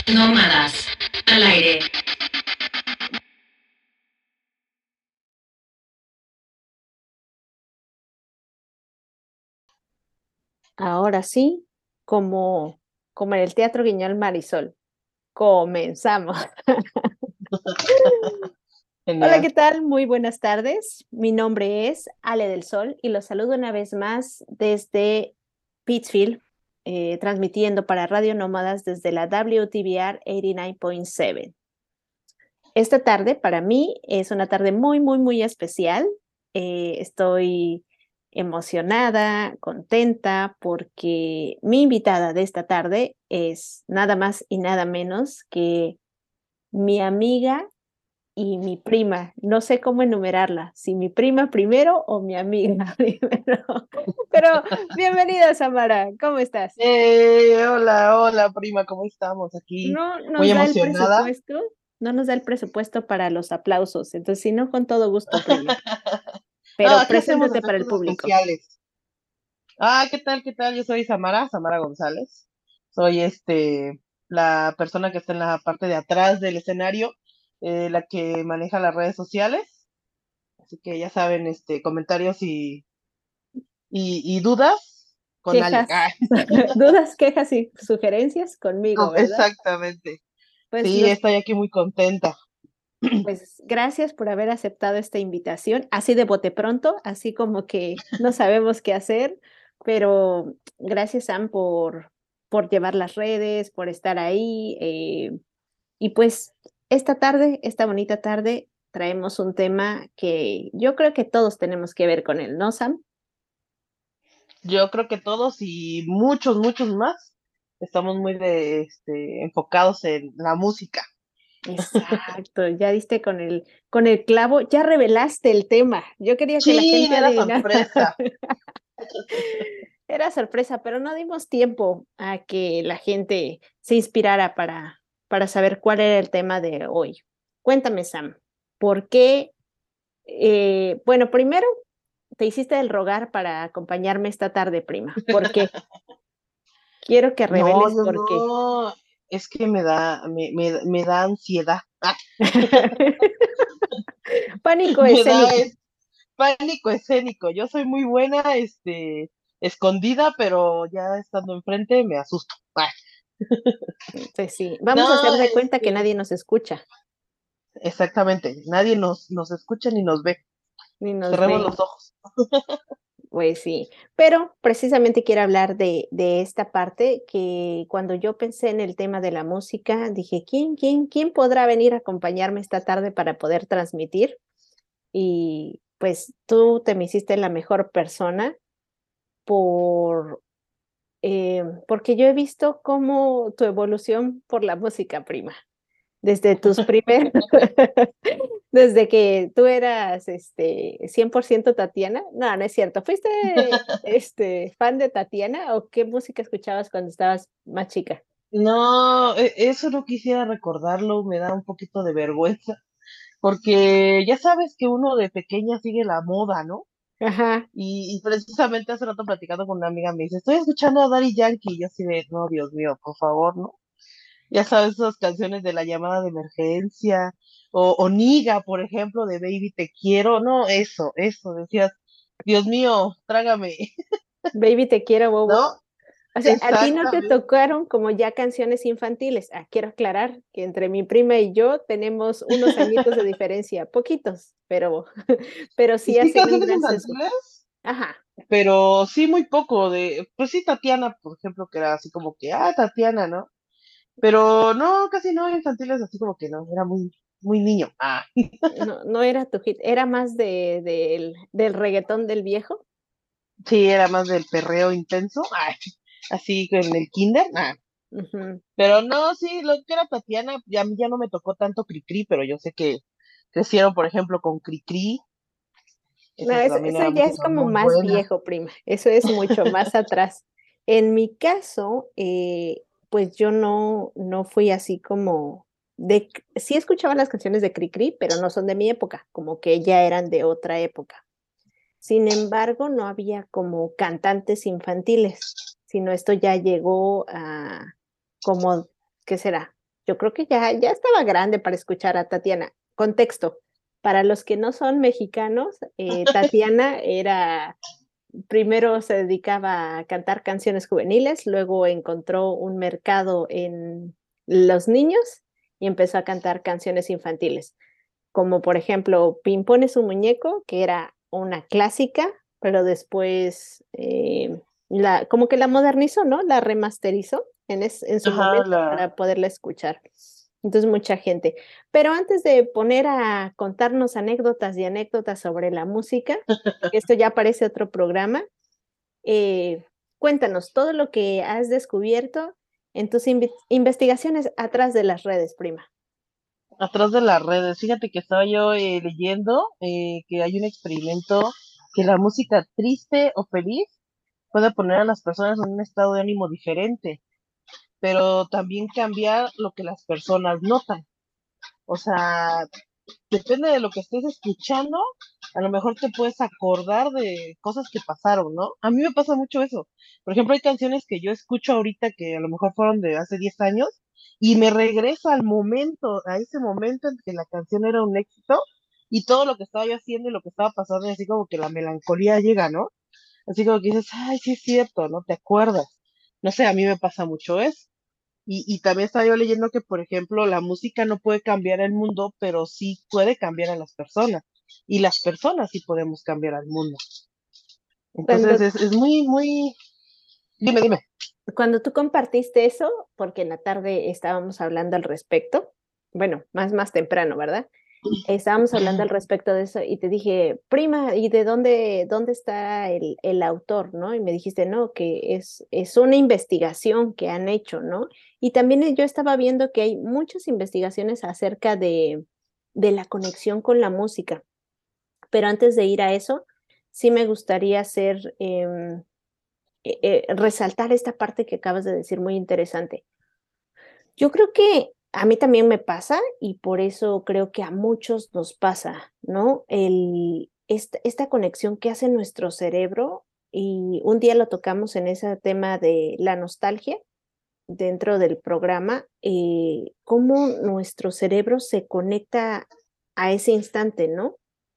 Nómadas al aire. Ahora sí, como en el Teatro Guiñol Marisol. Comenzamos. Hola, Genial. ¿qué tal? Muy buenas tardes. Mi nombre es Ale del Sol y los saludo una vez más desde Pittsfield, transmitiendo para Radio Nómadas desde la WTBR 89.7. Esta tarde para mí es una tarde muy, muy, muy especial. Estoy emocionada, contenta, porque mi invitada de esta tarde es nada más y nada menos que mi amiga y mi prima. No sé cómo enumerarla, si mi prima primero o mi amiga primero. Pero bienvenida, Samara, ¿cómo estás? Hola, hola, prima, ¿cómo estamos? Aquí No muy nos da el emocionada. presupuesto, no nos da el presupuesto para los aplausos, entonces si no, con todo gusto, prima. No, Pero aquí hacemos preséntate para el efectos público. especiales. ¿Qué tal? ¿Qué tal? Yo soy Samara González. Soy la persona que está en la parte de atrás del escenario, la que maneja las redes sociales. Así que ya saben, comentarios y dudas con Ale. Quejas, dudas, quejas y sugerencias conmigo, ¿verdad? Exactamente. Pues Sí, los, estoy aquí muy contenta. pues gracias por haber aceptado esta invitación, así de bote pronto, así como que no sabemos qué hacer, pero gracias, Sam, por llevar las redes, por estar ahí. Y pues esta tarde, esta bonita tarde, traemos un tema que yo creo que todos tenemos que ver con él, ¿no, Sam? Yo creo que todos y muchos, muchos más estamos muy enfocados en la música. Exacto, ya diste con el clavo, ya revelaste el tema. Yo quería que la Sí, gente era adivinara. sorpresa. Era sorpresa, pero no dimos tiempo a que la gente se inspirara para saber cuál era el tema de hoy. Cuéntame, Sam, ¿por qué? Bueno, primero te hiciste el rogar para acompañarme esta tarde, prima. ¿Por qué? Quiero que No, reveles no, por qué. no. Es que me da ansiedad. Pánico Me da escénico. pánico escénico. Yo soy muy buena, escondida, pero ya estando enfrente me asusto. Entonces, sí, vamos a hacer No, de cuenta que nadie nos escucha exactamente. Nadie nos escucha ni nos ve. ni nos Cerremos ve. los ojos. Pues sí, pero precisamente quiero hablar de esta parte que cuando yo pensé en el tema de la música, dije, ¿quién podrá venir a acompañarme esta tarde para poder transmitir? Y pues tú te me hiciste la mejor persona por, porque yo he visto cómo tu evolución por la música, prima. Desde tus primeros, desde que tú eras 100% Tatiana. No, no es cierto. ¿Fuiste fan de Tatiana o qué música escuchabas cuando estabas más chica? No, eso no quisiera recordarlo, me da un poquito de vergüenza, porque ya sabes que uno de pequeña sigue la moda, ¿no? Ajá. Y precisamente hace rato platicando con una amiga me dice, estoy escuchando a Daddy Yankee, y yo así de, no, Dios mío, por favor, ¿no? Ya sabes, esas canciones de la llamada de emergencia, o Niga, por ejemplo, de Baby Te Quiero, no, eso, decías, Dios mío, trágame, Baby, te quiero, bobo. ¿no? O sea, a ti no te Exactamente. tocaron como ya canciones infantiles. Quiero aclarar que entre mi prima y yo tenemos unos añitos de diferencia, poquitos, pero sí Sí, hacen un canciones gran sesgo. infantiles, Ajá. pero sí muy poco de, pues sí, Tatiana, por ejemplo, que era así como que, Tatiana, ¿no? Pero no, casi no, infantiles así como que no, era muy, muy niño. No, no era tu hit, era más del reggaetón del viejo. Sí, era más del perreo intenso, así en el kinder, Ujú. pero no, sí, lo que era Tatiana, ya a mí ya no me tocó tanto Cricri, pero yo sé que crecieron, por ejemplo, con Cricri, No, esa también eso era ya es música como muy más buena. viejo, prima. Eso es mucho más atrás. En mi caso, pues yo no fui así como sí escuchaba las canciones de Cricri, pero no son de mi época, como que ya eran de otra época. Sin embargo, no había como cantantes infantiles, sino esto ya llegó a como, ¿qué será? yo creo que ya estaba grande para escuchar a Tatiana. Contexto, para los que no son mexicanos, Tatiana era, primero se dedicaba a cantar canciones juveniles, luego encontró un mercado en los niños y empezó a cantar canciones infantiles, como por ejemplo Pimpón es un muñeco, que era una clásica, pero después como que la modernizó, ¿no? La remasterizó en su Ajá, momento para poderla escuchar. Entonces, mucha gente. Pero antes de poner a contarnos anécdotas y anécdotas sobre la música, esto ya parece otro programa, eh, cuéntanos todo lo que has descubierto en tus investigaciones atrás de las redes, prima. atrás de las redes. Fíjate que estaba yo leyendo que hay un experimento que la música triste o feliz puede poner a las personas en un estado de ánimo diferente, pero también cambiar lo que las personas notan. O sea, depende de lo que estés escuchando, a lo mejor te puedes acordar de cosas que pasaron, ¿no? A mí me pasa mucho eso. Por ejemplo, hay canciones que yo escucho ahorita que a lo mejor fueron de hace 10 años y me regresa al momento, a ese momento en que la canción era un éxito y todo lo que estaba yo haciendo y lo que estaba pasando, y así como que la melancolía llega, ¿no? Así como que dices, ay, sí es cierto, ¿no? Te acuerdas. No sé, a mí me pasa mucho eso. Y también estaba yo leyendo que, por ejemplo, la música no puede cambiar el mundo, pero sí puede cambiar a las personas. Y las personas sí podemos cambiar al mundo. Entonces Cuando es muy, muy... Dime, dime. Cuando tú compartiste eso, porque en la tarde estábamos hablando al respecto, bueno, más temprano, ¿verdad? Estábamos hablando al respecto de eso y te dije, prima, ¿y de dónde está el autor, no? Y me dijiste, no, que es una investigación que han hecho, ¿no? Y también yo estaba viendo que hay muchas investigaciones acerca de la conexión con la música, pero antes de ir a eso, sí me gustaría hacer resaltar esta parte que acabas de decir, muy interesante. Yo creo que a mí también me pasa y por eso creo que a muchos nos pasa, ¿no? Esta conexión que hace nuestro cerebro y un día lo tocamos en ese tema de la nostalgia dentro del programa, cómo nuestro cerebro se conecta a ese instante, ¿no?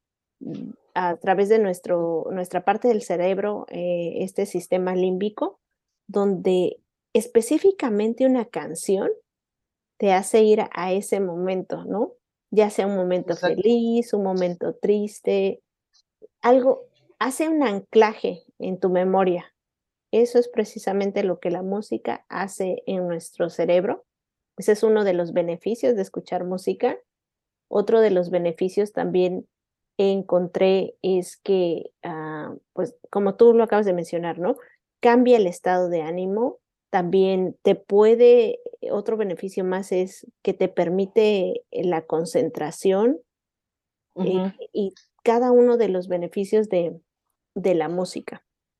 A través de nuestra parte del cerebro, este sistema límbico, donde específicamente una canción te hace ir a ese momento, ¿no? Ya sea un momento Exacto. feliz, un momento triste, algo hace un anclaje en tu memoria. Eso es precisamente lo que la música hace en nuestro cerebro. Ese es uno de los beneficios de escuchar música. Otro de los beneficios también encontré es que, pues, como tú lo acabas de mencionar, ¿no? Cambia el estado de ánimo. También otro beneficio más es que te permite la concentración, Ujú. y cada uno de los beneficios de la música.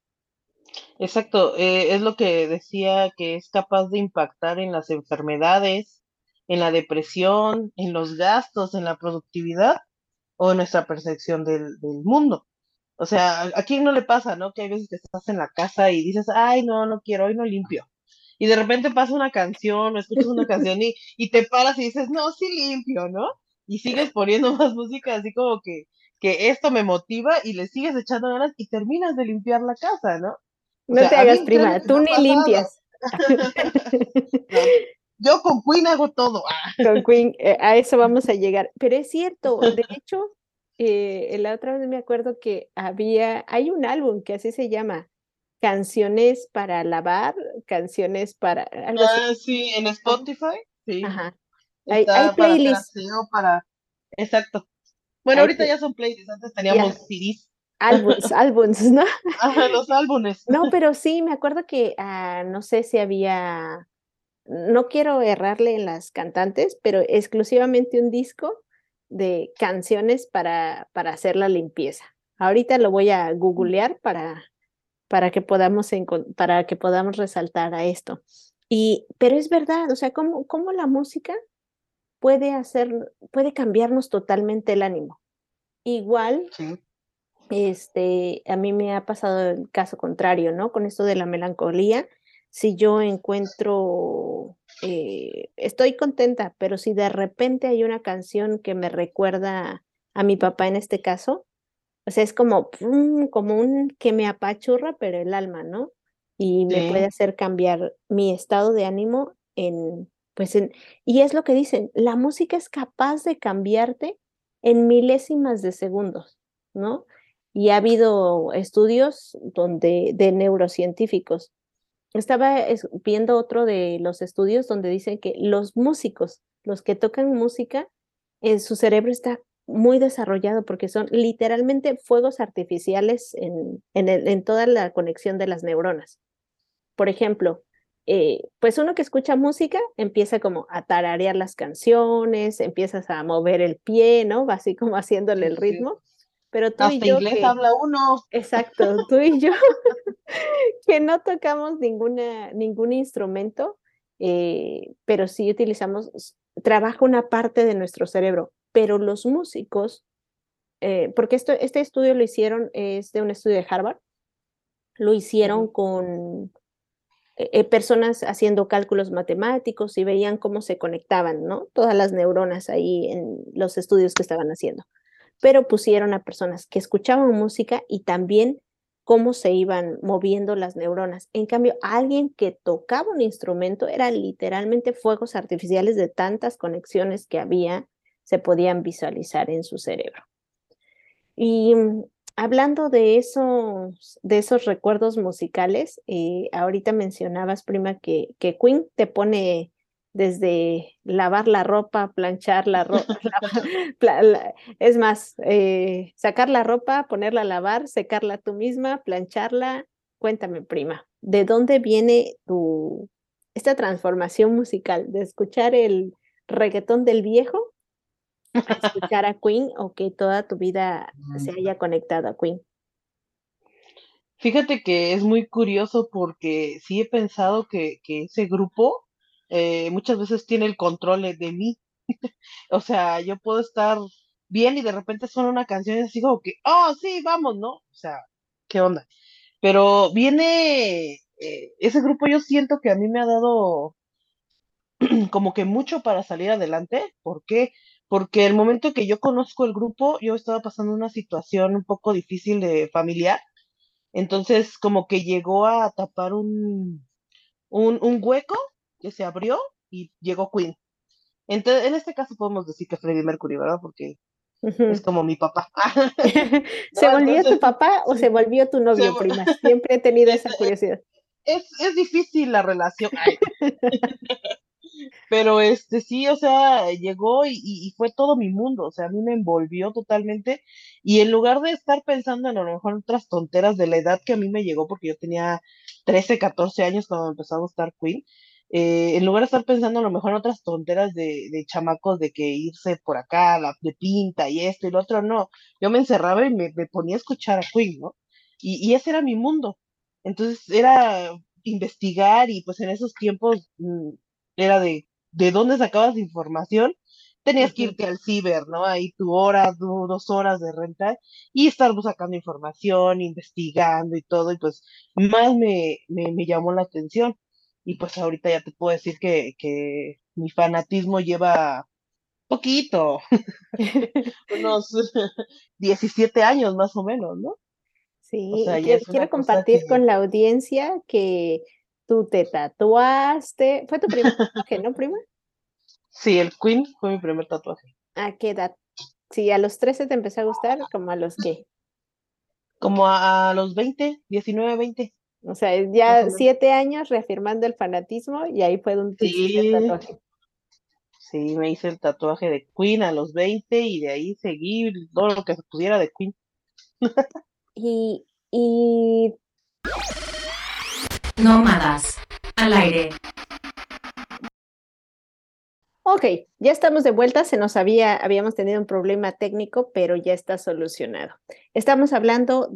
Exacto. Es lo que decía que es capaz de impactar en las enfermedades, en la depresión, en los gastos, en la productividad o en nuestra percepción del mundo. O sea, ¿a quién no le pasa, no? Que hay veces que estás en la casa y dices, ay, no, no quiero, hoy no limpio. Y de repente pasa una canción o escuchas una canción y te paras y dices, no, sí limpio, ¿no? Y sigues poniendo más música así como que esto me motiva y le sigues echando ganas y terminas de limpiar la casa, ¿no? O No te sea, a hagas mí, créeme prima, que me tú ha ni pasado. limpias. No, yo con Queen hago todo. Con Queen, a eso vamos a llegar. Pero es cierto, de hecho, la otra vez me acuerdo que hay un álbum que así se llama, Canciones para lavar, canciones para algo así. Ah, sí, en ¿No? Spotify, sí, Ajá. Hay está para hacer playlists, aseo, para... Exacto. Bueno, hay ahorita pl- ya son playlists, antes teníamos ya, CDs. álbums, ¿no? Ajá, los álbumes. No, pero sí, me acuerdo que no sé si había, no quiero errarle en las cantantes, pero exclusivamente un disco de canciones para hacer la limpieza. Ahorita lo voy a googlear para que podamos resaltar a esto. Pero es verdad, o sea, cómo la música puede cambiarnos totalmente el ánimo. Igual, Sí. a mí me ha pasado el caso contrario, ¿no? Con esto de la melancolía. si yo encuentro, estoy contenta, pero si de repente hay una canción que me recuerda a mi papá en este caso, o sea, es como, como un que me apachurra, pero el alma, ¿no? Y me puede Sí, hacer cambiar mi estado de ánimo en, pues y es lo que dicen, la música es capaz de cambiarte en milésimas de segundos, ¿no? Y ha habido estudios donde, de neurocientíficos. Estaba viendo otro de los estudios donde dicen que los músicos, los que tocan música, su cerebro está muy desarrollado porque son literalmente fuegos artificiales en toda la conexión de las neuronas. Por ejemplo, pues uno que escucha música empieza como a tararear las canciones, empiezas a mover el pie, ¿no? Va así como haciéndole sí, el sí, sí. ritmo. Pero tú y Hasta yo inglés que, habla uno. exacto, tú y yo que no tocamos ningún instrumento, pero sí utilizamos, trabaja una parte de nuestro cerebro, pero los músicos, porque este estudio lo hicieron, es de un estudio de Harvard, lo hicieron Ujú. con personas haciendo cálculos matemáticos y veían cómo se conectaban, ¿no? Todas las neuronas ahí en los estudios que estaban haciendo, pero pusieron a personas que escuchaban música y también cómo se iban moviendo las neuronas. En cambio, alguien que tocaba un instrumento era literalmente fuegos artificiales de tantas conexiones que había, se podían visualizar en su cerebro. Y hablando de esos recuerdos musicales, ahorita mencionabas, prima, que Queen te pone desde lavar la ropa, planchar la ropa, es más, sacar la ropa, ponerla a lavar, secarla tú misma, plancharla. Cuéntame, prima, ¿de dónde viene esta transformación musical de escuchar el reggaetón del viejo a escuchar a Queen o que toda tu vida se Mm. haya conectado a Queen? Fíjate que es muy curioso porque sí he pensado que ese grupo muchas veces tiene el control de mí. O sea, yo puedo estar bien y de repente suena una canción y así como que, oh, sí, vamos, ¿no? O sea, ¿qué onda? Pero viene, ese grupo yo siento que a mí me ha dado como que mucho para salir adelante. ¿Por qué? Porque el momento que yo conozco el grupo, yo estaba pasando una situación un poco difícil de familiar. Entonces, como que llegó a tapar un hueco que se abrió y llegó Queen. Entonces, en este caso podemos decir que Freddie Mercury, ¿verdad? Porque es Ujú. como mi papá. ¿Se ¿No? volvió tu Entonces, papá o se sí, volvió tu se- novio, prima? Siempre he tenido esa curiosidad. es difícil la relación. Ay, pero sí, o sea, llegó y fue todo mi mundo, o sea, a mí me envolvió totalmente y en lugar de estar pensando en a lo mejor otras tonteras de la edad que a mí me llegó, porque yo tenía 13 14 años cuando me empezó a gustar Queen, en lugar de estar pensando a lo mejor en otras tonteras de chamacos de que irse por acá, de pinta y esto y lo otro, no, yo me encerraba y me ponía a escuchar a Queen, ¿no? Y ese era mi mundo. Entonces era investigar y pues en esos tiempos era de dónde sacabas información, tenías que Ujú. irte al ciber, ¿no? Ahí tu hora, 2 horas de rentar y estar sacando información, investigando y todo, y pues más me llamó la atención. Y pues ahorita ya te puedo decir que mi fanatismo lleva poquito, unos 17 años más o menos, ¿no? O Sí, sea, y ya es una quiero cosa que compartir con la audiencia que tú te tatuaste. ¿Fue tu primer tatuaje, no, prima? sí, el Queen fue mi primer tatuaje. ¿A qué edad? Sí, a los 13 te empezó a gustar, ¿como a los qué? Como a los 20 19 20 O sea, más o ya menos. 7 años reafirmando el fanatismo y ahí fue donde te hiciste el Sí, tatuaje. sí, me hice el tatuaje de Queen a los 20 y de ahí seguí todo lo que se pudiera de Queen. Y Nómadas. Al aire. ok, ya estamos de vuelta, habíamos tenido un problema técnico, pero ya está solucionado. Estamos hablando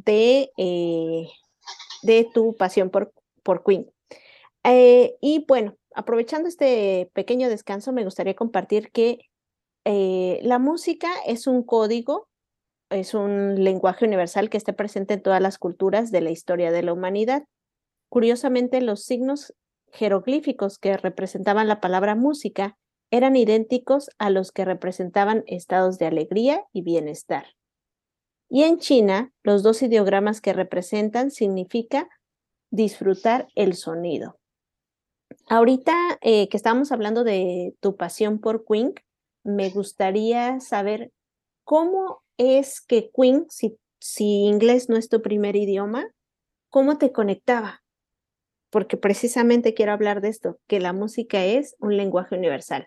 de tu pasión por Queen. Y bueno, aprovechando este pequeño descanso, me gustaría compartir que la música es un código, es un lenguaje universal que está presente en todas las culturas de la historia de la humanidad. Curiosamente, los signos jeroglíficos que representaban la palabra música eran idénticos a los que representaban estados de alegría y bienestar. Y en China, los dos ideogramas que representan significa disfrutar el sonido. Ahorita que estamos hablando de tu pasión por Queen, me gustaría saber cómo es que Queen, si inglés no es tu primer idioma, ¿cómo te conectaba? Porque precisamente quiero hablar de esto, que la música es un lenguaje universal.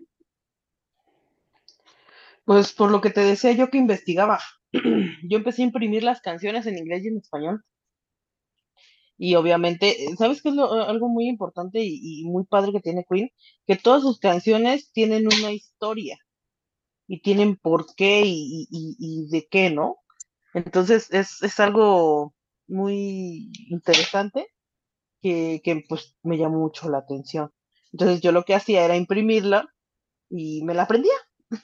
Pues por lo que te decía yo que investigaba, yo empecé a imprimir las canciones en inglés y en español. Y obviamente, ¿sabes qué es algo muy importante y muy padre que tiene Queen? Que todas sus canciones tienen una historia y tienen por qué y de qué, ¿no? Entonces es algo muy interesante que pues me llamó mucho la atención. Entonces yo lo que hacía era imprimirla y me la aprendía,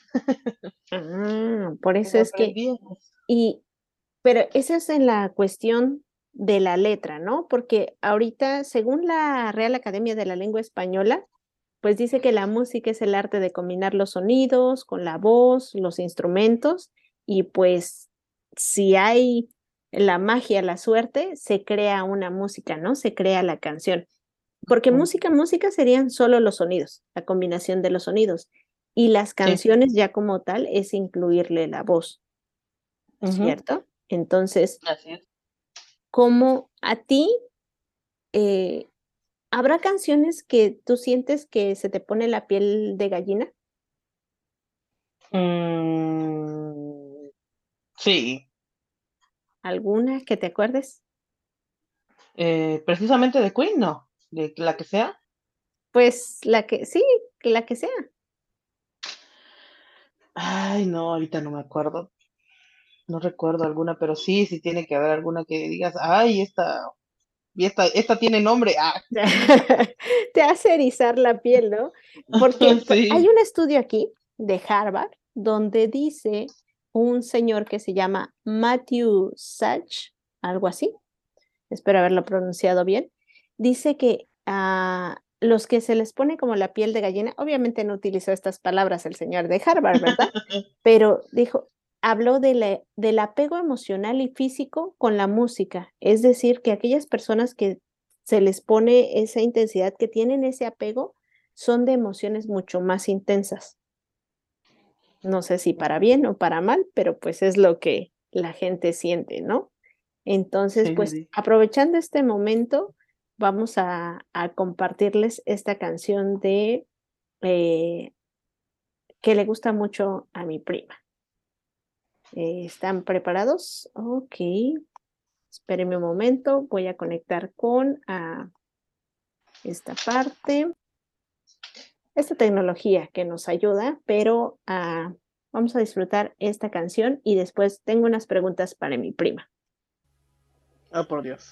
Por me eso la es que, aprendía. y, pero eso es en la cuestión de la letra, ¿no? Porque ahorita, según la Real Academia de la Lengua Española, pues dice que la música es el arte de combinar los sonidos con la voz, los instrumentos, y pues si hay la magia, la suerte, se crea una música, ¿no? Se crea la canción. Porque música serían solo los sonidos, la combinación de los sonidos. Y las Sí, canciones ya como tal es incluirle la voz, ujú, ¿cierto? Entonces, así es. ¿cómo a ti eh, habrá canciones que tú sientes que se te pone la piel de gallina? Mm, sí, ¿Alguna que te acuerdes? precisamente de Queen, no, de la que sea. Pues la que, sí, la que sea. Ay, no, ahorita no me acuerdo, no recuerdo alguna, pero sí, sí tiene que haber alguna que digas, ay, esta tiene nombre. Ah, Te hace erizar la piel, ¿no? Porque hay sí. un estudio aquí de Harvard donde dice un señor que se llama Matthew Sach, algo así, espero haberlo pronunciado bien, dice que a los que se les pone como la piel de gallina, obviamente no utilizó estas palabras el señor de Harvard, ¿verdad? Pero dijo, habló del apego emocional y físico con la música, es decir, que aquellas personas que se les pone esa intensidad, que tienen ese apego, son de emociones mucho más intensas. No sé si para bien o para mal, pero pues es lo que la gente siente, ¿no? Entonces, Sí, sí, pues sí. aprovechando este momento, vamos a compartirles esta canción de eh, que le gusta mucho a mi prima. ¿Están preparados? Ok, espérenme un momento, voy a conectar con esta parte, esta tecnología que nos ayuda, pero vamos a disfrutar esta canción y después tengo unas preguntas para mi prima. Ah, por Dios.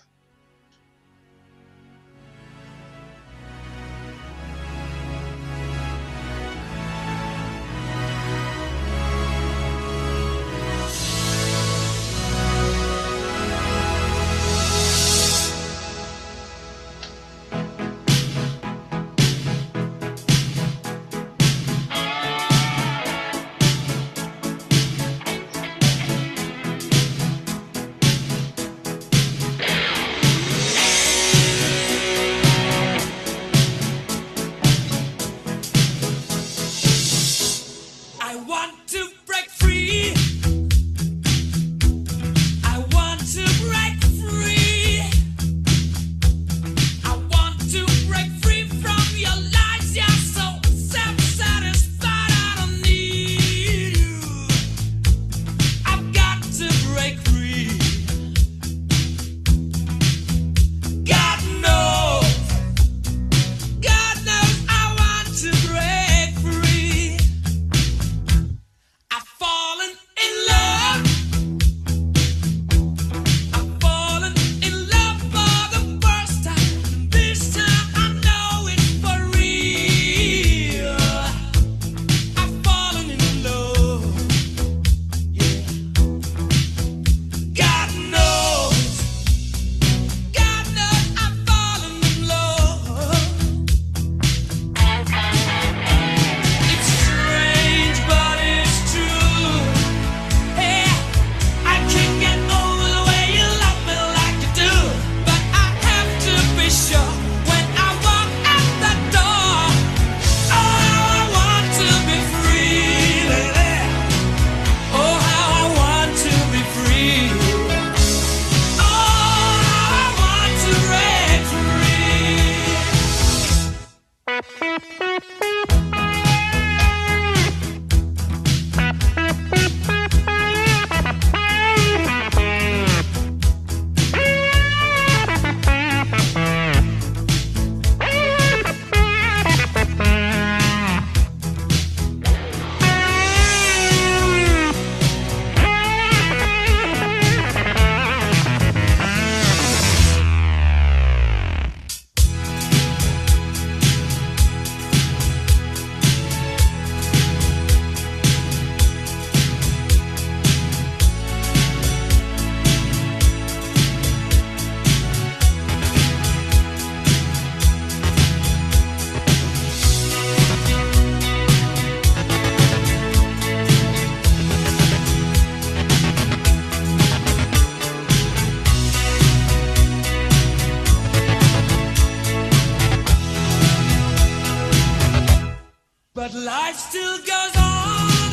But life still goes on.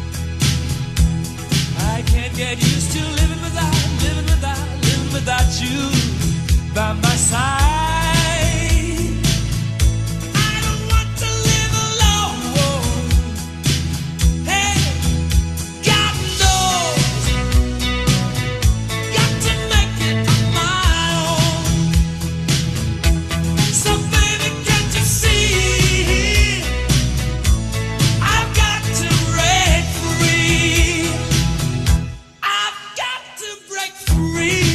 I can't get used to living without you by my side. I don't want to live alone. Hey, God knows, got to make it on my own. So baby, can't you see? I've got to break free. I've got to break free.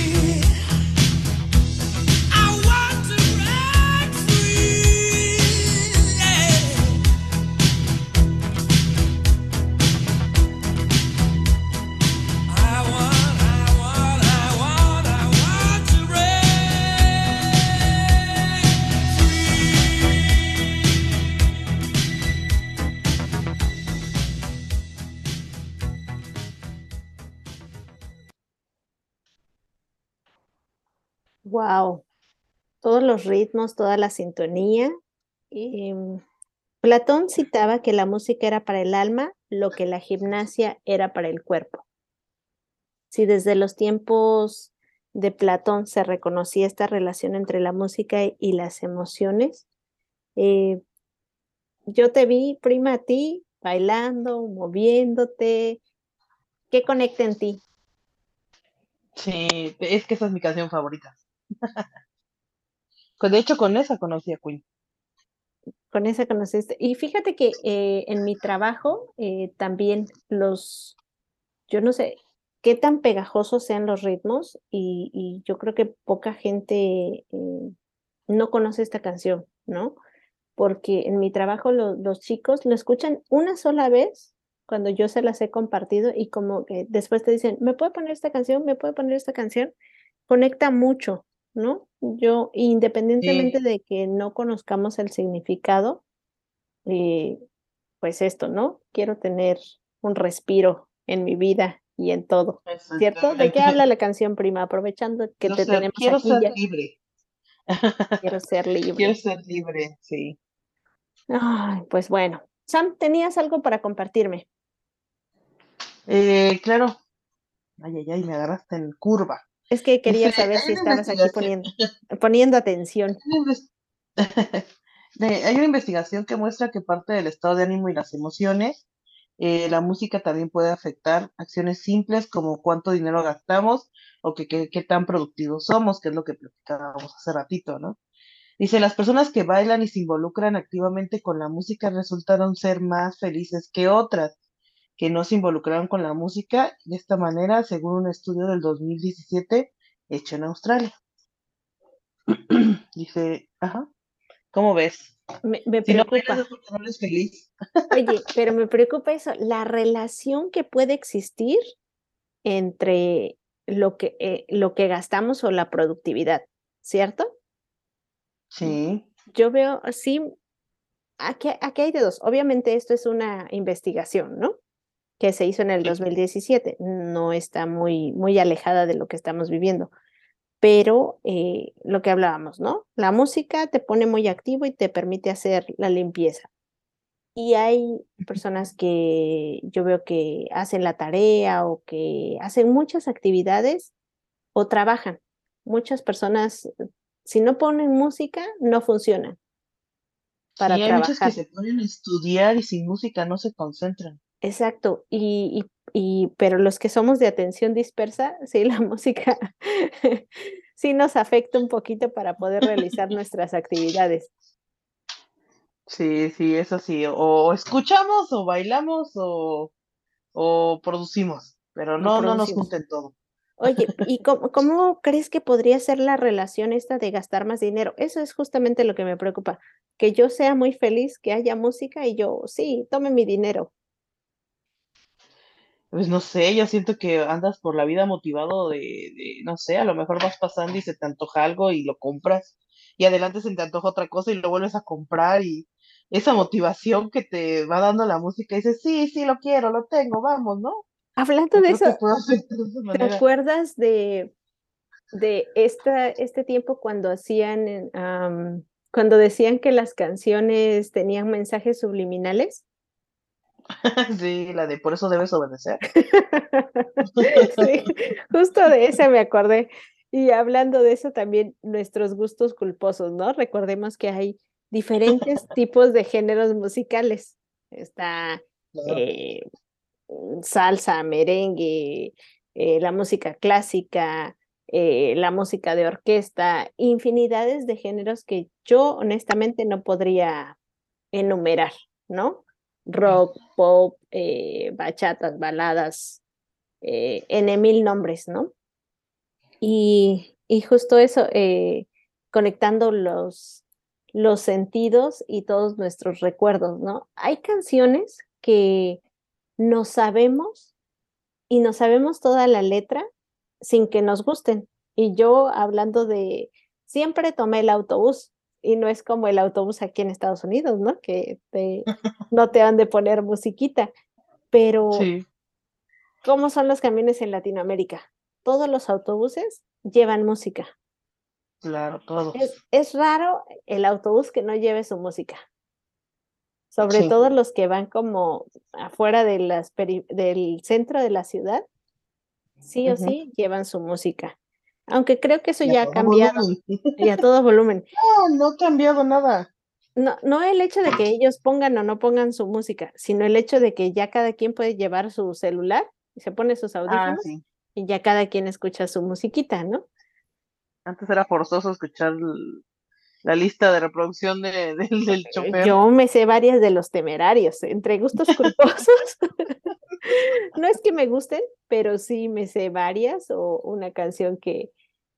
I want to break free. Yeah. I want to Wow, todos los ritmos, toda la sintonía. Platón citaba que la música era para el alma lo que la gimnasia era para el cuerpo. Si desde los tiempos de Platón se reconocía esta relación entre la música y las emociones, eh, yo te vi, prima, a ti, bailando, moviéndote. ¿Qué conecta en ti? Sí, es que esa es mi canción favorita. De hecho, con esa conocí a Queen. Con esa conociste. Y fíjate que en mi trabajo también yo no sé qué tan pegajosos sean los ritmos y yo creo que poca gente no conoce esta canción, ¿no? Porque en mi trabajo los chicos lo escuchan una sola vez cuando yo se las he compartido y como que después te dicen, ¿me puede poner esta canción? ¿Me puede poner esta canción? Conecta mucho, ¿no? Yo, independientemente Sí, de que no conozcamos el significado, eh, pues esto, ¿no? Quiero tener un respiro en mi vida y en todo, ¿cierto? ¿De qué habla exactamente. la canción, prima? Aprovechando que te tenemos Quiero aquí ser ya, libre. quiero ser Quiero libre. ser libre, sí. Ay, pues bueno. Sam, ¿tenías algo para compartirme? Claro. Ay, ay, ay, me agarraste en curva. Es que Dice, quería saber hay si una estabas aquí investigación. poniendo atención. Hay una inves- hay una investigación que muestra que parte del estado de ánimo y las emociones, la música también puede afectar acciones simples como cuánto dinero gastamos o qué tan productivos somos, que es lo que platicábamos hace ratito, ¿no? Dice, las personas que bailan y se involucran activamente con la música resultaron ser más felices que otras que no se involucraron con la música de esta manera, según un estudio del 2017 hecho en Australia. Dice, ajá, ¿cómo ves? Me Si no bailas es preocupa. porque no eres feliz. Oye, pero me preocupa eso, la relación que puede existir entre lo que gastamos o la productividad, ¿cierto? Sí. Yo veo así, aquí hay de dos. Obviamente esto es una investigación, ¿no? Que se hizo en el Sí. 2017. No está muy alejada de lo que estamos viviendo. Pero lo que hablábamos, ¿no? La música te pone muy activo y te permite hacer la limpieza. Y hay personas que yo veo que hacen la tarea o que hacen muchas actividades o trabajan. Muchas personas, si no ponen música, no funcionan para Sí, hay muchos que trabajar. se ponen a estudiar y sin música no se concentran. Exacto. Pero los que somos de atención dispersa, sí, la música sí nos afecta un poquito para poder realizar nuestras actividades. Sí, sí, eso sí. O escuchamos o bailamos o producimos, pero No no nos producimos. junten todo. Oye, ¿y cómo crees que podría ser la relación esta de gastar más dinero? Eso es justamente lo que me preocupa, que yo sea muy feliz, que haya música y yo, sí, tome mi dinero. Pues no sé, yo siento que andas por la vida motivado no sé, a lo mejor vas pasando y se te antoja algo y lo compras y adelante se te antoja otra cosa y lo vuelves a comprar y esa motivación que te va dando la música y dices, sí, sí, lo quiero, lo tengo, vamos, ¿no? Hablando Yo de creo eso, que puedo afectar de esa ¿te manera. acuerdas de este tiempo cuando hacían cuando decían que las canciones tenían mensajes subliminales. Sí, la de por eso debes obedecer. Sí, justo de esa me acordé. Y hablando de eso también, nuestros gustos culposos, ¿no? Recordemos que hay diferentes tipos de géneros musicales. Está Claro. eh, salsa, merengue, la música clásica, la música de orquesta, infinidades de géneros que yo honestamente no podría enumerar, ¿no? Rock, pop, bachatas, baladas, N mil nombres, ¿no? Y justo eso, conectando los sentidos y todos nuestros recuerdos, ¿no? Hay canciones que no sabemos y no sabemos toda la letra sin que nos gusten. Y yo hablando de, siempre tomé el autobús y no es como el autobús aquí en Estados Unidos, ¿no? No te han de poner musiquita, pero Sí, ¿cómo son los camiones en Latinoamérica? Todos los autobuses llevan música. claro, todos. Es raro el autobús que no lleve su música, sobre Sí. todo los que van como afuera de del centro de la ciudad, sí o Ujú. sí llevan su música. Aunque creo que eso Y a ya ha todo cambiado volumen. y a todo volumen. No, no ha cambiado nada. No, no el hecho de que ellos pongan o no pongan su música, sino el hecho de que ya cada quien puede llevar su celular y se pone sus Ah, audífonos sí. y ya cada quien escucha su musiquita, ¿no? Antes era forzoso escuchar la lista de reproducción del chofer. Yo me sé varias de Los Temerarios, entre gustos culposos. No es que me gusten, pero sí me sé varias o una canción que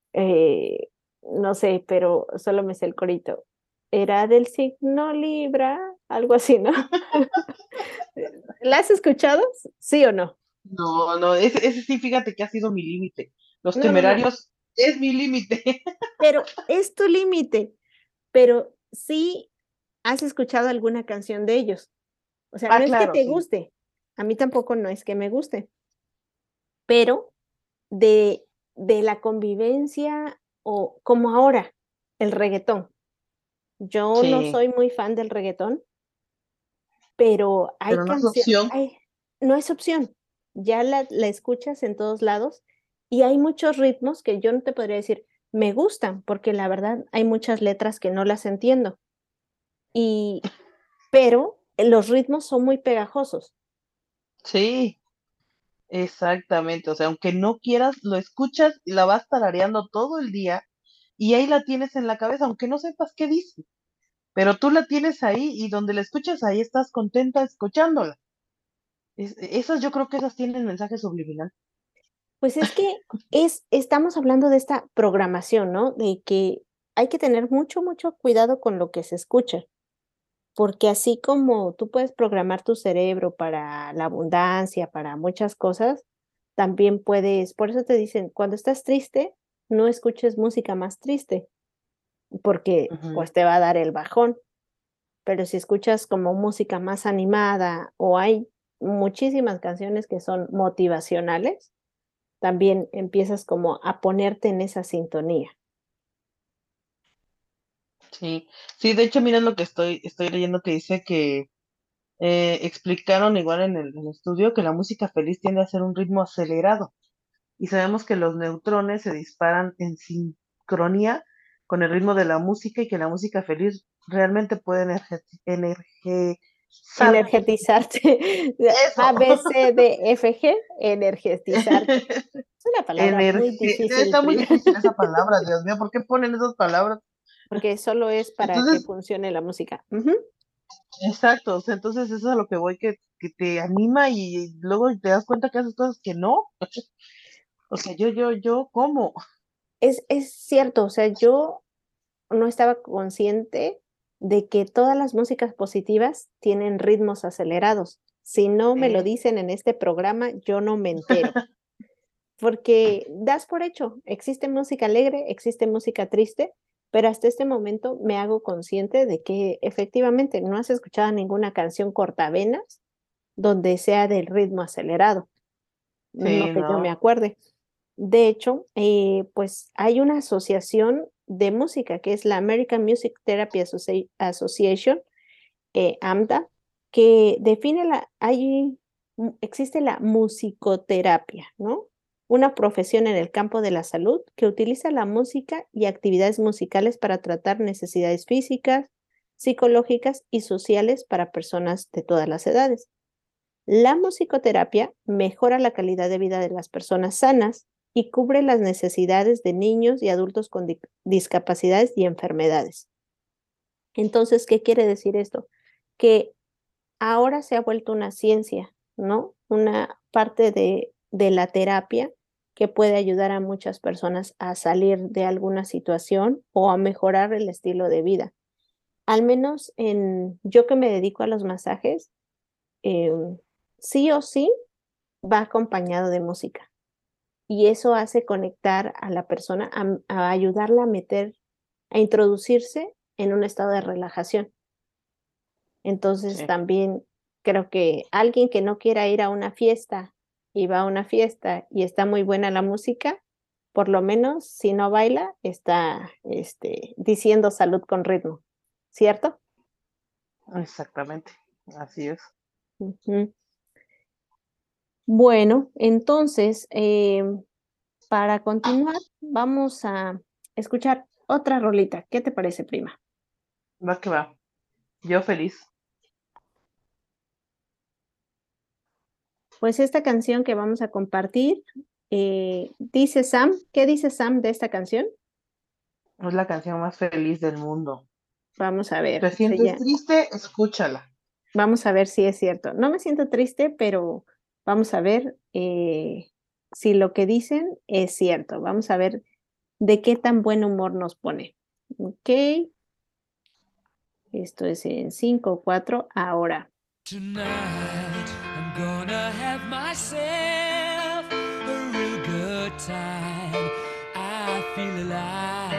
no sé, pero solo me sé el corito. Era del signo Libra, algo así, ¿no? ¿La has escuchado? ¿Sí o no? No, no, ese sí, fíjate que ha sido mi límite. Los No, no, no, temerarios es mi límite. pero es tu límite, pero sí has escuchado alguna canción de ellos. O sea, Ah, no es que claro, te sí. guste, a mí tampoco no es que me guste, pero de, de la convivencia o como ahora, el reggaetón. Yo no Sí, soy muy fan del reggaetón, pero hay pero no es canciones, opción. no es opción, ya la escuchas en todos lados y hay muchos ritmos que yo no te podría decir, me gustan, porque la verdad hay muchas letras que no las entiendo, y, pero los ritmos son muy pegajosos. Sí, exactamente. O sea, aunque no quieras, lo escuchas y la vas tarareando todo el día y ahí la tienes en la cabeza, aunque no sepas qué dice. Pero tú la tienes ahí y donde la escuchas, ahí estás contenta escuchándola. Esas yo creo que esas tienen mensaje subliminal. Pues es que estamos hablando de esta programación, ¿no? De que hay que tener mucho, mucho cuidado con lo que se escucha. Porque así como tú puedes programar tu cerebro para la abundancia, para muchas cosas, también puedes, por eso te dicen, cuando estás triste, no escuches música más triste, porque Ujú. pues te va a dar el bajón, pero si escuchas como música más animada o hay muchísimas canciones que son motivacionales, también empiezas como a ponerte en esa sintonía. Sí, sí, de hecho, mira lo que estoy leyendo que dice que explicaron igual en el estudio que la música feliz tiende a ser un ritmo acelerado y sabemos que los neutrones se disparan en sincronía con el ritmo de la música y que la música feliz realmente puede energizarte. Energetizarte, Eso. A, B, C, D, F, G, energetizarte. Es una palabra muy difícil, Está muy difícil esa palabra, Dios mío, ¿por qué ponen esas palabras? porque solo es para que Entonces, funcione la música. Ujú. exacto, o sea, entonces eso es a lo que voy, que te anima y luego te das cuenta que haces cosas que no. O sea, ¿cómo? Es cierto, o sea, yo no estaba consciente de que todas las músicas positivas tienen ritmos acelerados. Si no me lo Sí, dicen en este programa, yo no me entero, porque das por hecho, existe música alegre, existe música triste, pero hasta este momento me hago consciente de que efectivamente no has escuchado ninguna canción cortavenas donde sea del ritmo acelerado, no sí, que yo me no. acuerde. De hecho, pues hay una asociación de música, que es la American Music Therapy Association, AMDA, que define existe la musicoterapia, ¿no? Una profesión en el campo de la salud que utiliza la música y actividades musicales para tratar necesidades físicas, psicológicas y sociales para personas de todas las edades. La musicoterapia mejora la calidad de vida de las personas sanas y cubre las necesidades de niños y adultos con discapacidades y enfermedades. Entonces, ¿qué quiere decir esto? Que ahora se ha vuelto una ciencia, ¿no? Una parte de la terapia que puede ayudar a muchas personas a salir de alguna situación o a mejorar el estilo de vida. Al menos yo que me dedico a los masajes, sí o sí va acompañado de música. Y eso hace conectar a la persona, a ayudarla a introducirse en un estado de relajación. Entonces Sí. también creo que alguien que no quiera ir a una fiesta y va a una fiesta y está muy buena la música, por lo menos si no baila, está diciendo salud con ritmo, ¿cierto? Exactamente, así es. Ujú. Bueno, entonces, para continuar, vamos a escuchar otra rolita. ¿Qué te parece, prima? Va que va. Yo feliz. Pues esta canción que vamos a compartir, dice Sam, ¿qué dice Sam de esta canción? Es la canción más feliz del mundo. Vamos a ver, ¿Te sientes triste? Escúchala. vamos a ver si es cierto. No me siento triste, pero vamos a ver si lo que dicen es cierto. Vamos a ver de qué tan buen humor nos pone. Ok. Esto es en 5 o 4 ahora. Tonight I'm gonna have myself a real good time. I feel alive,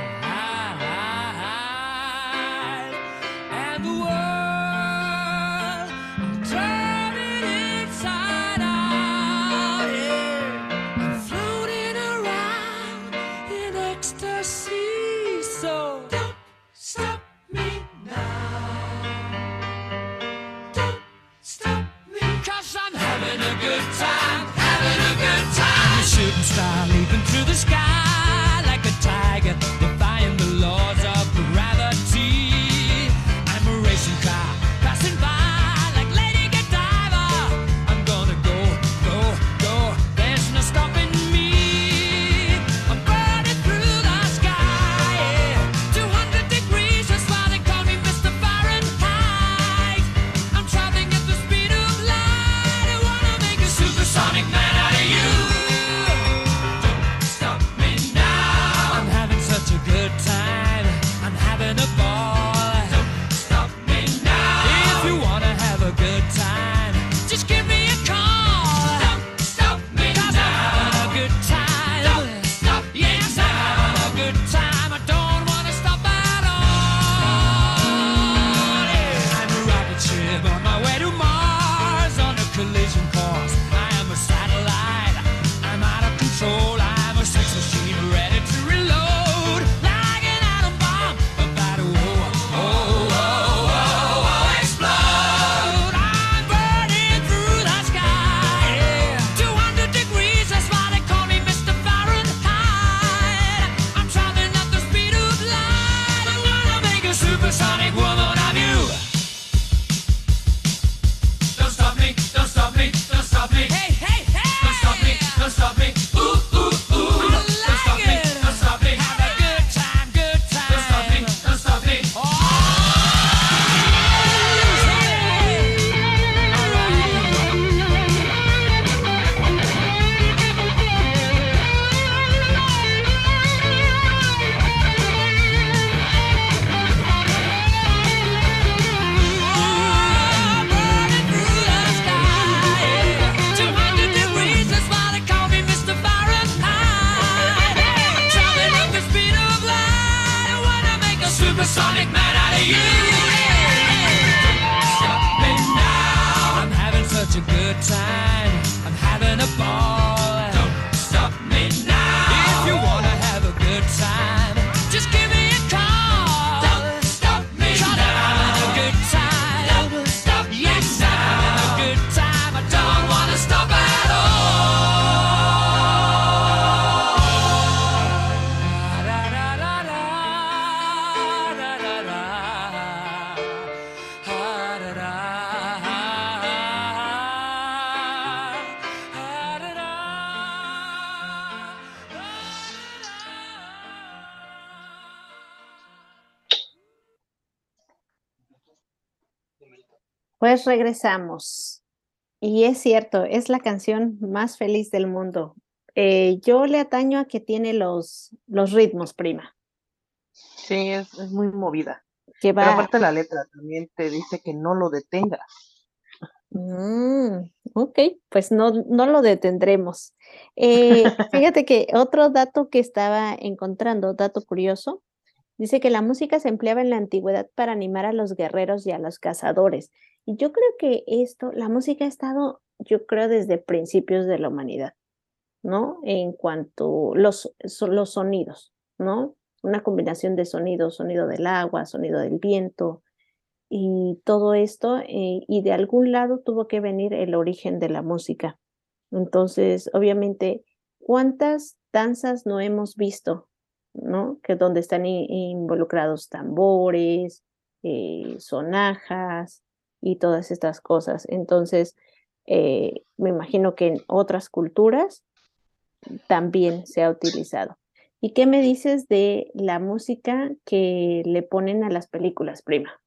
and the world I'm turning inside out. Yeah. I'm floating around in ecstasy. So don't stop me now. Don't stop me, 'cause I'm having a good time, having a good time. I'm a shooting star leaping through the sky like a tiger, defying the laws of gravity. I'm a racing car passing by like Lady Godiva. I'm gonna go, go, go, there's no stopping me. I'm burning through the sky, yeah. 200 degrees, that's why they call me Mr. Fahrenheit. I'm traveling at the speed of light. I wanna make a supersonic man out of you. Don't stop me now. I'm having such a good time. I'm having a ball. Don't stop me now. If you wanna have a good time, just give me a call. Don't stop me now. I'm having a good time. Don't stop me now. I'm having a good time. I don't wanna stop at all. Yeah. I'm a rocket ship on my way to Mars on a collision course. I am a satellite. I'm out of control. I'm a sex machine ready to reload. Like an atom bomb about to explode. I'm burning through the sky. Yeah. 200 degrees, that's why they call me Mr. Fahrenheit. I'm traveling at the speed of light. I'm gonna make a supersonic woman of you. Don't stop me, don't stop me, don't stop me. Hey, hey, hey! Don't stop me, don't stop me. Ooh, ooh, ooh. Don't stop me, don't stop me. Have a good time, good time. Don't stop me, don't stop me. Oh! Burning through the sky, 200 degrees, that's why they call me Mr. Fahrenheit. I'm traveling at the speed of light. I wanna make a supersonic man out of you. Don't stop me now. I'm having such a good time. I'm having a ball. Don't stop me now. If you wanna have a good time, just give me Pues regresamos. Y es cierto, es la canción más feliz del mundo. Yo le ataño a que tiene los ritmos, prima, Sí, es muy movida. que Pero va. aparte la letra también te dice que no lo detengas. Ok, pues no lo detendremos. Fíjate que otro dato que estaba encontrando, dato curioso, dice que la música se empleaba en la antigüedad para animar a los guerreros y a los cazadores. Y yo creo que la música ha estado, yo creo, desde principios de la humanidad, ¿no? En cuanto los sonidos, ¿no? Una combinación de sonidos, sonido del agua, sonido del viento y todo esto, y de algún lado tuvo que venir el origen de la música. Entonces, obviamente, ¿cuántas danzas no hemos visto, no? Que donde están involucrados tambores, sonajas y todas estas cosas. Entonces, me imagino que en otras culturas también se ha utilizado. ¿Y qué me dices de la música que le ponen a las películas, prima?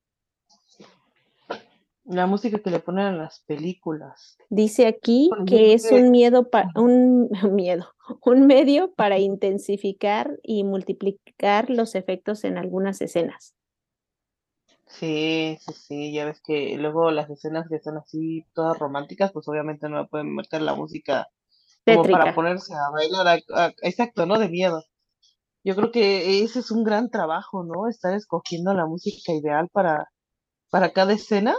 La música que le ponen a las películas. Dice aquí Híjole, yo que creo es que un miedo, un medio para intensificar y multiplicar los efectos en algunas escenas. sí, sí, sí, ya ves que luego las escenas que están así todas románticas, pues obviamente no pueden meter la música como para Tétrica. ponerse a bailar, exacto, ¿no? De miedo. Yo creo que ese es un gran trabajo, ¿no? Estar escogiendo la música ideal para cada escena,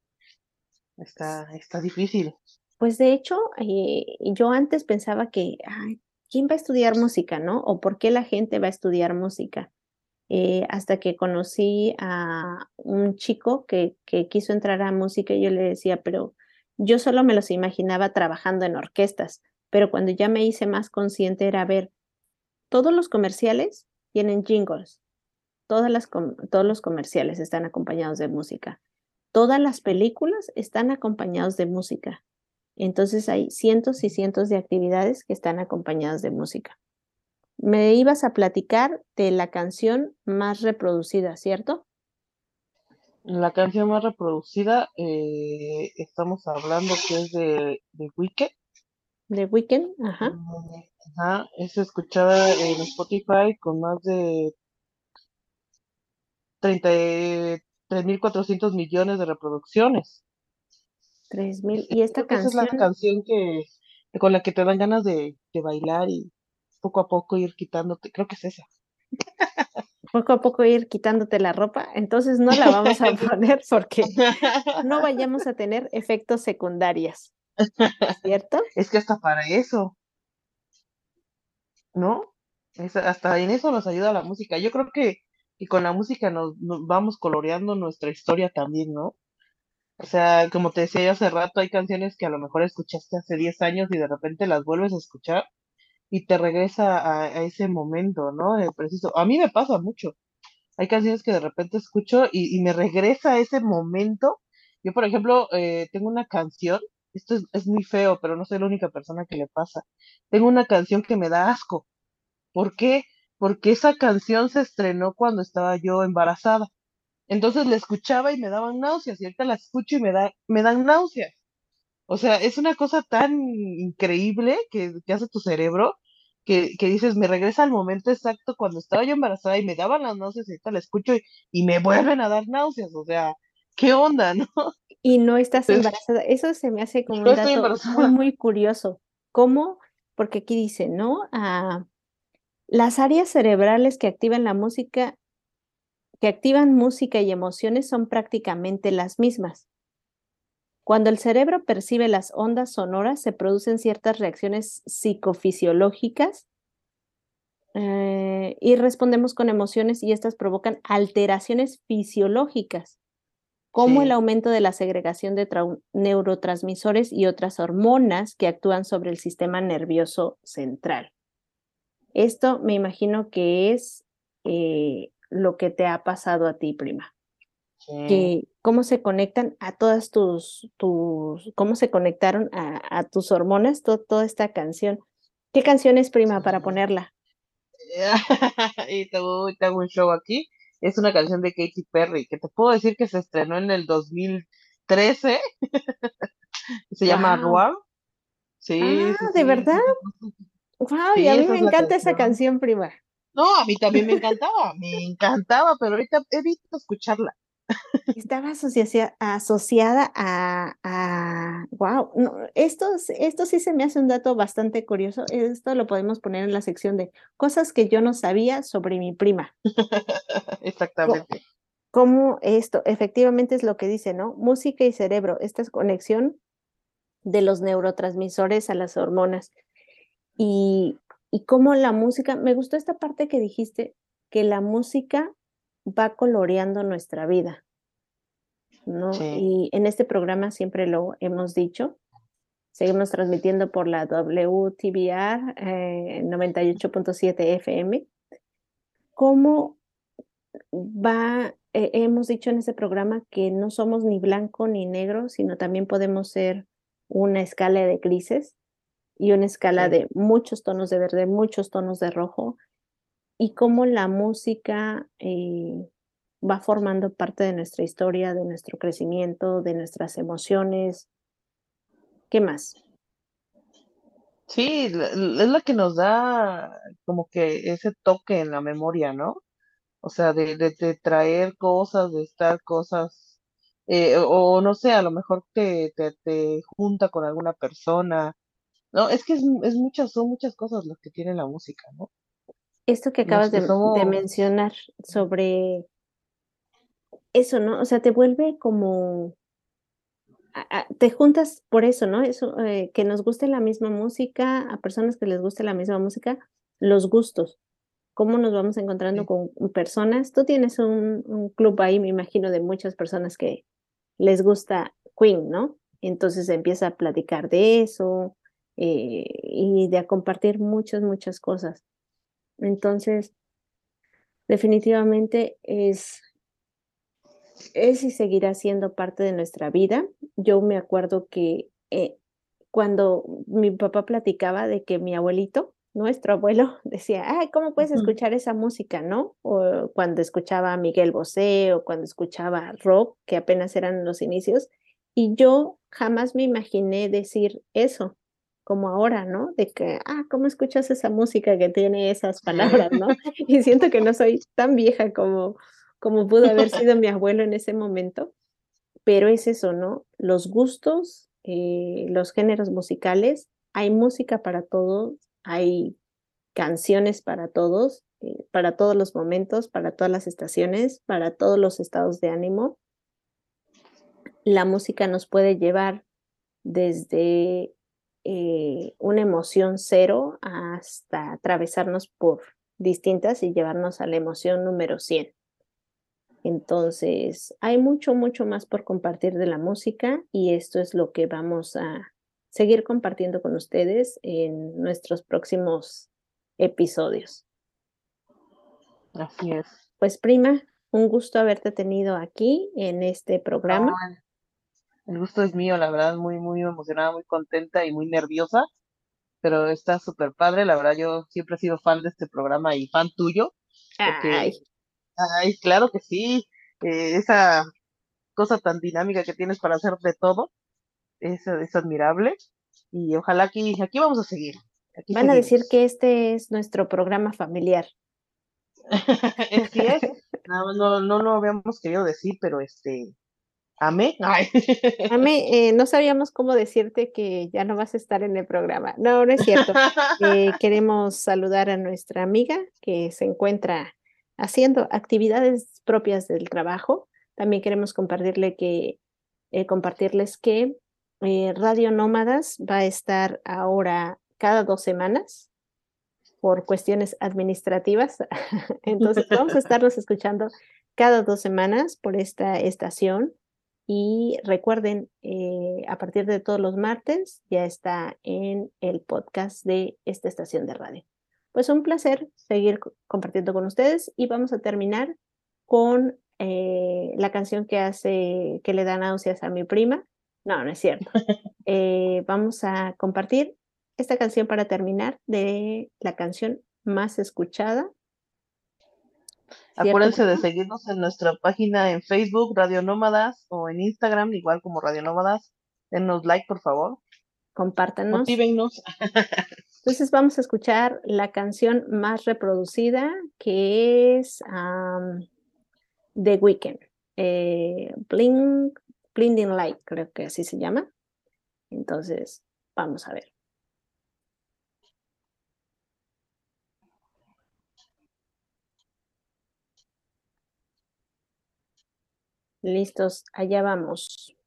está difícil. Pues de hecho, yo antes pensaba que, ay, ¿quién va a estudiar música, no? ¿O por qué la gente va a estudiar música? Hasta que conocí a un chico que quiso entrar a música y yo le decía, pero yo solo me los imaginaba trabajando en orquestas, pero cuando ya me hice más consciente era ver, todos los comerciales tienen jingles, todos los comerciales están acompañados de música, todas las películas están acompañados de música. Entonces hay cientos y cientos de actividades que están acompañadas de música. Me ibas a platicar de la canción más reproducida, ¿cierto? La canción más reproducida, estamos hablando que es de Wicked. The Weeknd, ajá. Ajá, es escuchada en Spotify con más de 33.400 millones de reproducciones. 3000. Y Y yo esta creo que esa es la canción, canción con la que te dan ganas de bailar y poco a poco ir quitándote. Creo que es esa. poco a poco ir quitándote la ropa, entonces no la vamos a poner porque no vayamos a tener efectos secundarios, ¿cierto? Es que hasta para eso, ¿no? Hasta en eso nos ayuda la música. Yo creo que con la música nos vamos coloreando nuestra historia también, ¿no? O sea, como te decía yo hace rato, hay canciones que a lo mejor escuchaste hace 10 años y de repente las vuelves a escuchar y te regresa a ese momento, ¿no? Preciso. A mí me pasa mucho. Hay canciones que de repente escucho y me regresa a ese momento. Yo, por ejemplo, tengo una canción, esto es muy feo, pero no soy la única persona que le pasa. Tengo una canción que me da asco. ¿Por qué? Porque esa canción se estrenó cuando estaba yo embarazada. Entonces la escuchaba y me daban náuseas, y ahorita la escucho y me dan náuseas. O sea, es una cosa tan increíble que hace tu cerebro que dices, me regresa al momento exacto cuando estaba yo embarazada y me daban las náuseas y ahorita la escucho y me vuelven a dar náuseas. O sea, ¿qué onda, no? Y no estás Entonces, embarazada. Eso se me hace como no un estoy dato muy, embarazada. muy curioso. ¿Cómo? Porque aquí dice, ¿no? Las áreas cerebrales que activan música y emociones son prácticamente las mismas. Cuando el cerebro percibe las ondas sonoras, se producen ciertas reacciones psicofisiológicas y respondemos con emociones y estas provocan alteraciones fisiológicas, como el Sí, aumento de la segregación de neurotransmisores y otras hormonas que actúan sobre el sistema nervioso central. Esto me imagino que es lo que te ha pasado a ti, prima. sí. Que cómo se conectan a todas cómo se conectaron a tus hormonas, toda esta canción. ¿Qué canción es, prima, para Sí. ponerla? Y te hago un show aquí. Es una canción de Katy Perry, que te puedo decir que se estrenó en el 2000, 13, se llama Wow. Roar. Sí, Ah, sí, ¿de sí, verdad? Wow, y a sí, mí esa me es la encanta esa canción. canción, prima. No, a mí también me encantaba, pero ahorita evito escucharla. Estaba asociada a wow, no, esto sí se me hace un dato bastante curioso. Esto lo podemos poner en la sección de cosas que yo no sabía sobre mi prima. Co- Exactamente. Cómo esto efectivamente es lo que dice, ¿no? Música y cerebro, esta es conexión de los neurotransmisores a las hormonas. Y, y cómo la música, me gustó esta parte que dijiste, que la música va coloreando nuestra vida, ¿no? Sí, Y en este programa siempre lo hemos dicho, seguimos transmitiendo por la WTBR 98.7 FM. ¿Cómo hemos dicho en ese programa que no somos ni blanco ni negro, sino también podemos ser una escala de grises y una escala sí. de muchos tonos de verde, muchos tonos de rojo, y cómo la música va formando parte de nuestra historia, de nuestro crecimiento, de nuestras emociones. ¿Qué más? Sí, es la que nos da como que ese toque en la memoria, ¿no? O sea, de traer cosas, de estar cosas, o no sé, a lo mejor te junta con alguna persona, ¿no? Es que es muchas, son muchas cosas las que tiene la música, ¿no? Esto que Los acabas que de somos, mencionar sobre eso, ¿no? O sea, te vuelve como, te juntas por eso, ¿no? Eso, que nos guste la misma música, a personas que les guste la misma música, los gustos. Cómo nos vamos encontrando sí, con personas. Tú tienes un club ahí, me imagino, de muchas personas que les gusta Queen, ¿no? Entonces se empieza a platicar de eso y de a compartir muchas, muchas cosas. Entonces, definitivamente es y seguirá siendo parte de nuestra vida. Yo me acuerdo que cuando mi papá platicaba de que mi abuelito, nuestro abuelo, decía, ay, ¿cómo puedes ujú, escuchar esa música, no? O cuando escuchaba a Miguel Bosé o cuando escuchaba rock, que apenas eran los inicios, y yo jamás me imaginé decir eso, como ahora, ¿no? De que, ¿cómo escuchas esa música que tiene esas sí. palabras, ¿no? Y siento que no soy tan vieja como pudo haber sido mi abuelo en ese momento, pero es eso, ¿no? Los gustos, los géneros musicales, hay música para todos, hay canciones para todos los momentos, para todas las estaciones, para todos los estados de ánimo. La música nos puede llevar desde una emoción cero hasta atravesarnos por distintas y llevarnos a la emoción número 100. Entonces, hay mucho, mucho más por compartir de la música y esto es lo que vamos a seguir compartiendo con ustedes en nuestros próximos episodios. Así es. Pues prima, un gusto haberte tenido aquí en este programa. No, el gusto es mío, la verdad, muy, muy emocionada, muy contenta y muy nerviosa, pero está súper padre, la verdad, yo siempre he sido fan de este programa y fan tuyo, porque, Ay, ay, claro que sí, esa cosa tan dinámica que tienes para hacer de todo, es admirable, y ojalá aquí vamos a seguir, aquí van a decir seguimos. que este es nuestro programa familiar. Sí es, no lo habíamos querido decir, pero amé, ay. Ame, no sabíamos cómo decirte que ya no vas a estar en el programa. No, no es cierto. Queremos saludar a nuestra amiga que se encuentra haciendo actividades propias del trabajo. También queremos compartirles que Radio Nómadas va a estar ahora cada 2 semanas por cuestiones administrativas. Entonces, vamos a estarnos escuchando cada 2 semanas por esta estación. Y recuerden, a partir de todos los martes ya está en el podcast de esta estación de radio. Pues un placer seguir compartiendo con ustedes y vamos a terminar con la canción que le da náuseas a mi prima. No, no es cierto. Vamos a compartir esta canción para terminar de la canción más escuchada Acuérdense de ¿cierto? seguirnos en nuestra página en Facebook, Radio Nómadas, o en Instagram, igual como Radio Nómadas. Denos like, por favor. Compártanos. Motívennos. Entonces vamos a escuchar la canción más reproducida, que es The Weeknd. Blinding Light, creo que así se llama. Entonces, vamos a ver. Listos, allá vamos.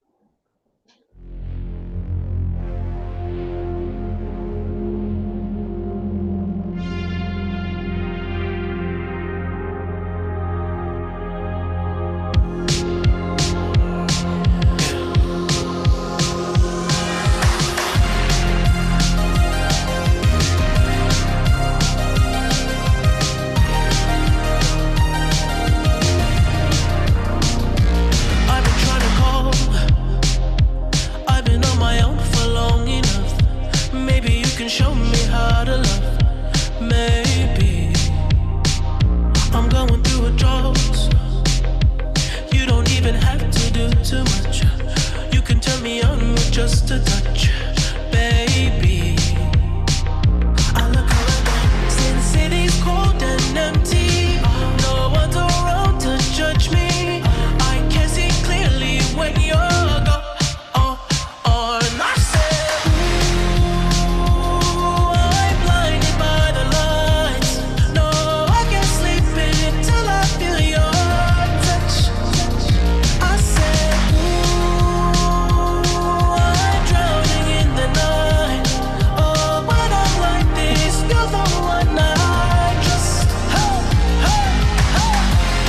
I've been trying to call. I've been on my own for long enough. Maybe you can show me how to love. Maybe I'm going through a drought. You don't even have to do too much. You can turn me on with just a touch, baby. I look around, see the city's cold and empty. No one's around to judge me. I can see clearly when you're gone. And I said, ooh, I'm blinded by the lights. No, I can't sleep until I feel your touch. I said, ooh, I'm drowning in the night. Oh, when I'm like this, you're the one I trust. Hey, hey, hey.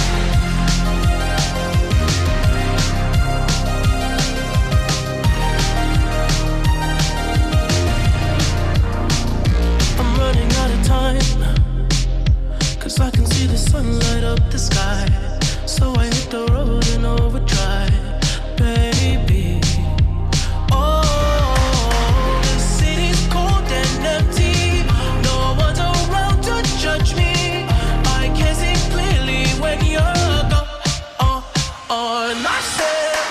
I'm running out of time, 'cause I can see the sun light up the sky. So I hit the road in overdrive, baby. Oh, the city's cold and empty. No one's around to judge me. I can see clearly when you're gone. And I said,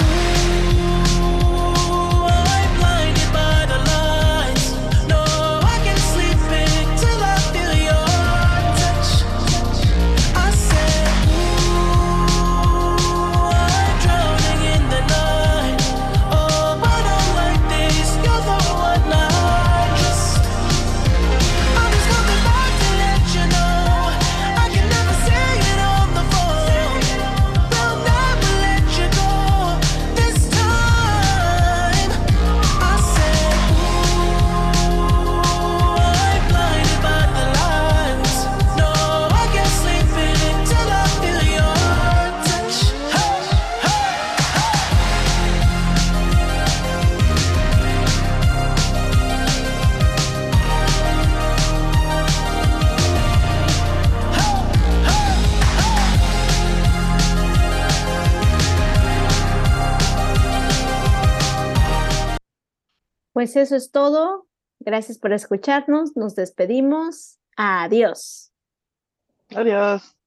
ooh, I'm blinded by the lights. No, I can't sleep until I feel your touch. I said, ooh, I'm drowning in the night. Oh, when I'm like this, you're the one I trust. I'm just coming back to let you know I can never say it on the phone. They'll never let you go this time. I said, ooh, I'm blinded by the lights. No, I can't sleep until I feel your touch. Hey, hey, Pues eso es todo. Gracias por escucharnos. Nos despedimos. Adiós. Adiós.